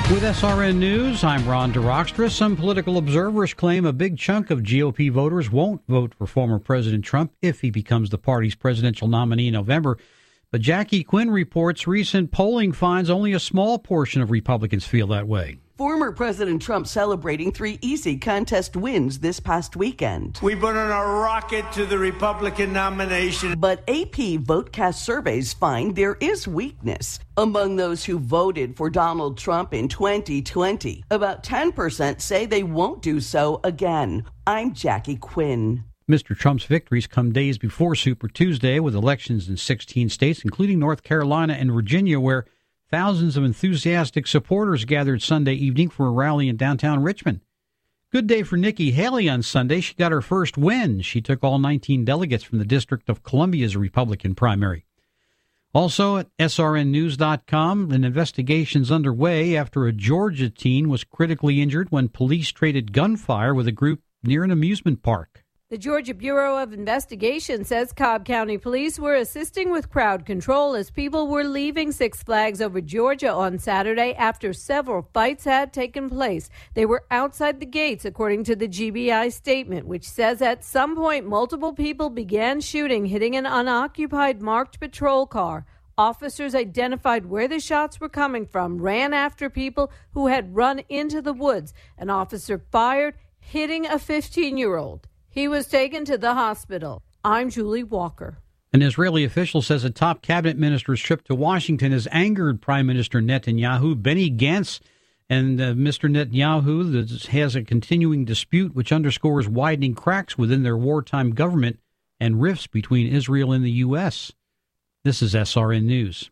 With SRN News, I'm Ron DeRockstra. Some political observers claim a big chunk of GOP voters won't vote for former President Trump if he becomes the party's presidential nominee in November. But Jackie Quinn reports recent polling finds only a small portion of Republicans feel that way. Former President Trump celebrating 3 easy contest wins this past weekend. We put on a rocket to the Republican nomination. But AP VoteCast surveys find there is weakness among those who voted for Donald Trump in 2020. About 10% say they won't do so again. I'm Jackie Quinn. Mr. Trump's victories come days before Super Tuesday, with elections in 16 states, including North Carolina and Virginia, where thousands of enthusiastic supporters gathered Sunday evening for a rally in downtown Richmond. Good day for Nikki Haley on Sunday. She got her first win. She took all 19 delegates from the District of Columbia's Republican primary. Also at srnnews.com, an investigation's underway after a Georgia teen was critically injured when police traded gunfire with a group near an amusement park. The Georgia Bureau of Investigation says Cobb County Police were assisting with crowd control as people were leaving Six Flags Over Georgia on Saturday after several fights had taken place. They were outside the gates, according to the GBI statement, which says at some point multiple people began shooting, hitting an unoccupied marked patrol car. Officers identified where the shots were coming from, ran after people who had run into the woods. An officer fired, hitting a 15-year-old. He was taken to the hospital. I'm Julie Walker. An Israeli official says a top cabinet minister's trip to Washington has angered Prime Minister Netanyahu. Benny Gantz and Mr. Netanyahu has a continuing dispute which underscores widening cracks within their wartime government and rifts between Israel and the U.S. This is SRN News.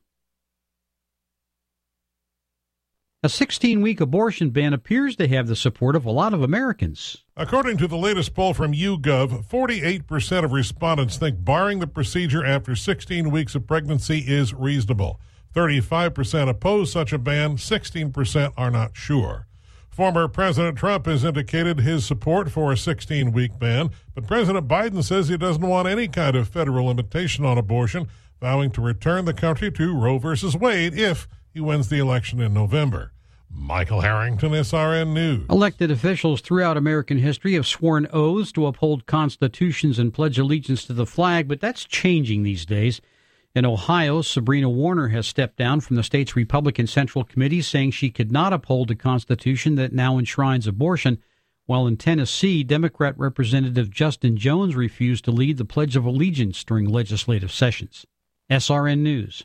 A 16-week abortion ban appears to have the support of a lot of Americans. According to the latest poll from YouGov, 48% of respondents think barring the procedure after 16 weeks of pregnancy is reasonable. 35% oppose such a ban, 16% are not sure. Former President Trump has indicated his support for a 16-week ban, but President Biden says he doesn't want any kind of federal limitation on abortion, vowing to return the country to Roe v. Wade if he wins the election in November. Michael Harrington, SRN News. Elected officials throughout American history have sworn oaths to uphold constitutions and pledge allegiance to the flag, but that's changing these days. In Ohio, Sabrina Warner has stepped down from the state's Republican Central Committee, saying she could not uphold a constitution that now enshrines abortion, while in Tennessee, Democrat Representative Justin Jones refused to lead the Pledge of Allegiance during legislative sessions. SRN News.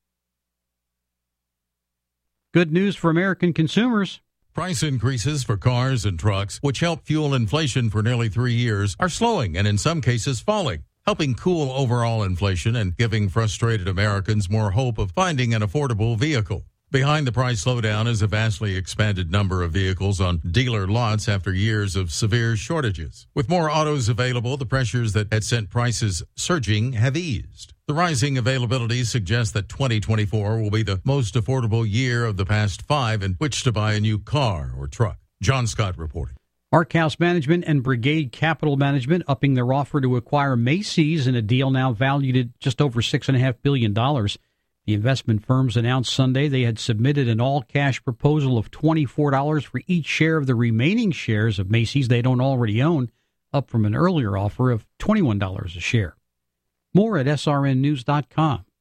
Good news for American consumers. Price increases for cars and trucks, which help fuel inflation for nearly 3 years, are slowing and in some cases falling, helping cool overall inflation and giving frustrated Americans more hope of finding an affordable vehicle. Behind the price slowdown is a vastly expanded number of vehicles on dealer lots after years of severe shortages. With more autos available, the pressures that had sent prices surging have eased. The rising availability suggests that 2024 will be the most affordable year of the past 5 in which to buy a new car or truck. John Scott reporting. Arkhouse Management and Brigade Capital Management upping their offer to acquire Macy's in a deal now valued at just over $6.5 billion. The investment firms announced Sunday they had submitted an all-cash proposal of $24 for each share of the remaining shares of Macy's they don't already own, up from an earlier offer of $21 a share. More at srnnews.com.